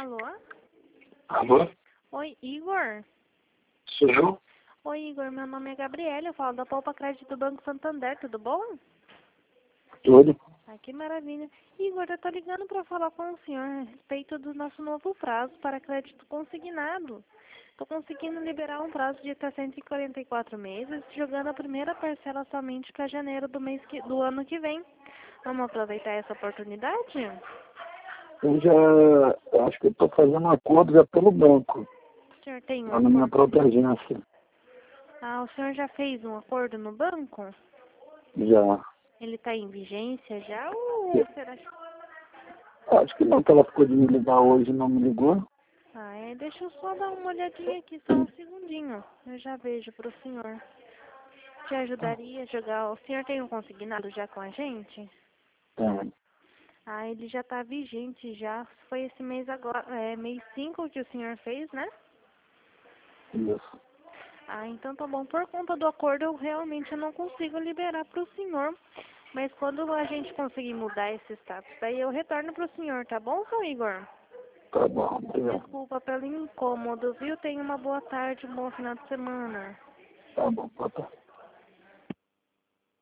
Alô? Alô? Oi, Igor? Sou eu? Oi, Igor, meu nome é Gabriela, eu falo da Poupa Crédito do Banco Santander, tudo bom? Tudo. Ai, que maravilha. Igor, eu tô ligando para falar com o senhor a respeito do nosso novo prazo para crédito consignado. Tô conseguindo liberar um prazo de até 144 meses, jogando a primeira parcela somente para janeiro do ano que vem. Vamos aproveitar essa oportunidade? Eu acho que eu estou fazendo um acordo já pelo banco, O senhor tem um lá na minha acordo? própria agência. Ah, o senhor já fez um acordo no banco? Já. Ele está em vigência já ou será que... Acho que não, que ela ficou de me ligar hoje e não me ligou. Ah, deixa eu só dar uma olhadinha aqui, só um segundinho. Eu já vejo pro senhor. Te ajudaria a jogar... O senhor tem um consignado já com a gente? Tem. Ah, ele já está vigente já. Foi esse mês agora, mês 5 que o senhor fez, né? Isso. Ah, então tá bom. Por conta do acordo, eu realmente não consigo liberar pro senhor. Mas quando a gente conseguir mudar esse status, daí eu retorno pro senhor, tá bom, seu Igor? Tá bom, obrigado. Desculpa pelo incômodo, viu? Tenha uma boa tarde, um bom final de semana. Tá bom, tá.